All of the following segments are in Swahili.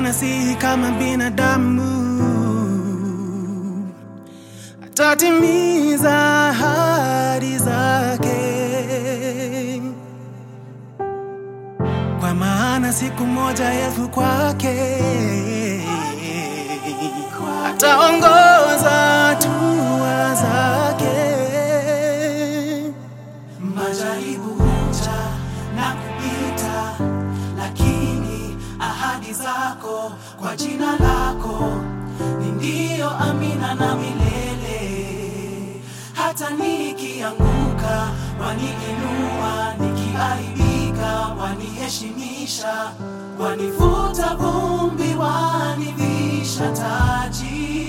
anasihi kama binadamu, atatimiza ahadi zake. Kwa maana siku moja Yesu kwake ataongoza hatua zake. Majaribu huja na kupita, lakini ahadi zako kwa jina lako ni ndio, amina na milele. Hata nikianguka waniinua, nikiaibika waniheshimisha, wanifuta vumbi, wanivisha taji.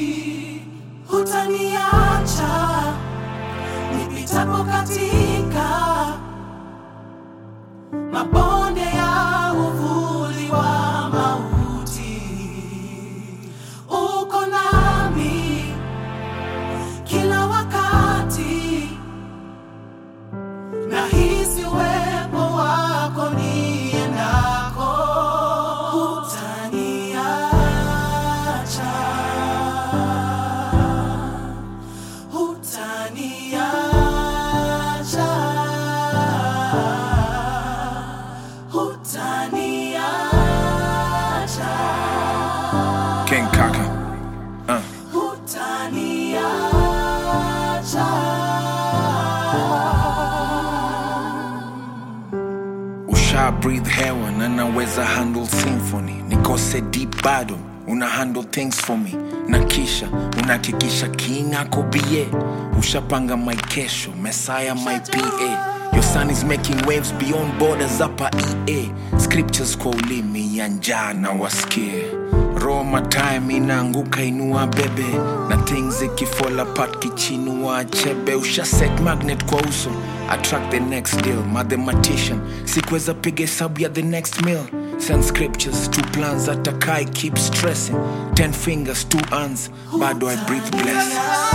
Hutaniacha nipitapo katika mabonde ya uvuli wa mauti. Uko nami kila wakati, nahisi uwepo wako niendako. Hutaniacha, hutaniacha, hutaniacha. King Kaka, Hutaniacha. usha breathe hewa na naweza handle symphony. Nikose deep bado una handle things for me, na kisha unahakikisha king ako bie. Ushapanga my kesho, Messiah my PA. Your son is making waves beyond borders upper EA. Scriptures kwa ulimi ya njaa na wasikie. Roma time inaanguka inua bebe, na things ikifall apart kichinua chebe. Usha set magnet kwa uso, attract the next deal. Mathematician, sikuweza piga hesabu ya the next meal. Send scriptures, 2 plans atakai keep stressing. 10 fingers, 2 hands, bado I breathe blessings.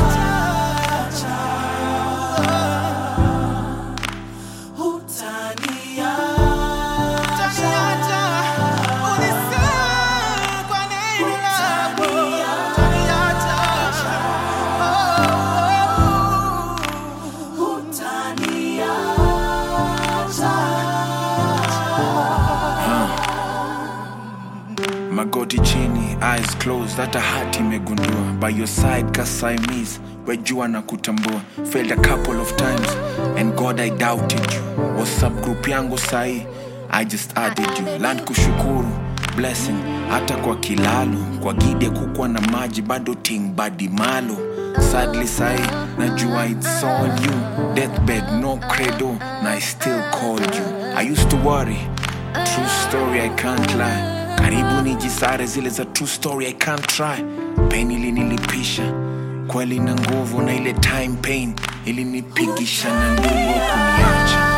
Magoti chini, eyes closed, hata hati imegundua. By your side ka Siamese, wejua na kutambua. Failed a couple of times, and God I doubted you. WhatsApp group yangu sahi, I just added you. Land kushukuru, blessing, hata kwa kilalo. Kwa gide kukwa na maji, bado ting badi malo. Sadly sahi, najua it's all you. Deathbed, no credo, na I still called you. I used to worry, true story I can't lie. Karibu nijisare zile za true story I can't try. Pain ilinilipisha kweli na nguvu, na ile time pain ilinipigisha na nguvu kuniacha.